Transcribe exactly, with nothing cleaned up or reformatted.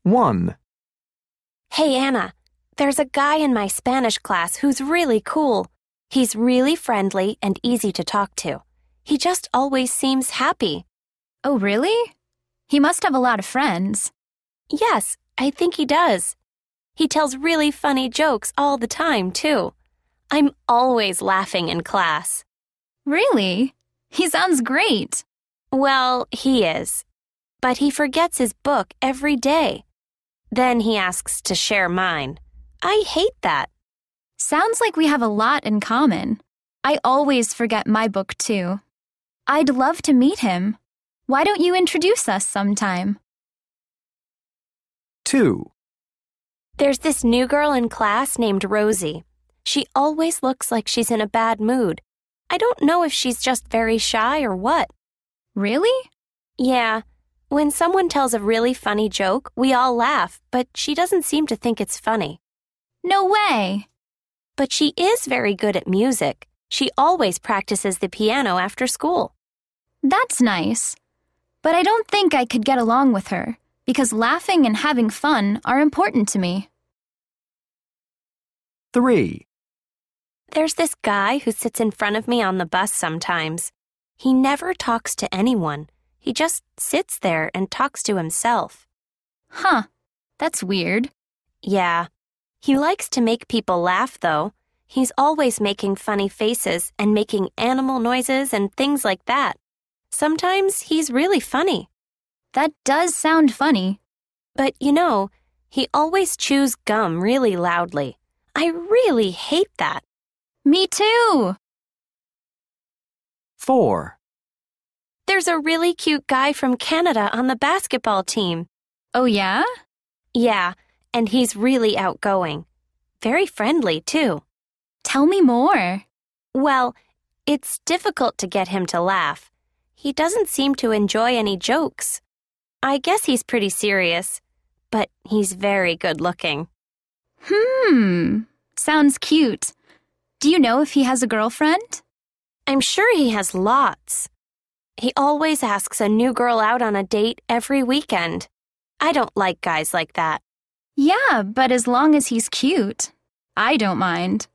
one. Hey, Anna, there's a guy in my Spanish class who's really cool. He's really friendly and easy to talk to. He just always seems happy. Oh, really? He must have a lot of friends. Yes, I think he does. He tells really funny jokes all the time, too. I'm always laughing in class. Really? He sounds great. Well, he is. But he forgets his book every day. Then he asks to share mine. I hate that. Sounds like we have a lot in common. I always forget my book, too. I'd love to meet him. Why don't you introduce us sometime? two. There's this new girl in class named Rosie. She always looks like she's in a bad mood. I don't know if she's just very shy or what. Really? Yeah. When someone tells a really funny joke, we all laugh, but she doesn't seem to think it's funny. No way. But she is very good at music. She always practices the piano after school. That's nice. But I don't think I could get along with her, because laughing and having fun are important to me. three. There's this guy who sits in front of me on the bus sometimes. He never talks to anyone. He just sits there and talks to himself. Huh. That's weird. Yeah. He likes to make people laugh, though. He's always making funny faces and making animal noises and things like that. Sometimes he's really funny. That does sound funny. But, you know, he always chews gum really loudly. I really hate that. Me too. four. There's a really cute guy from Canada on the basketball team. Oh, yeah? Yeah, and he's really outgoing. Very friendly, too. Tell me more. Well, it's difficult to get him to laugh. He doesn't seem to enjoy any jokes. I guess he's pretty serious, but he's very good-looking. Hmm. Sounds cute. Do you know if he has a girlfriend? I'm sure he has lots. He always asks a new girl out on a date every weekend. I don't like guys like that. Yeah, but as long as he's cute, I don't mind.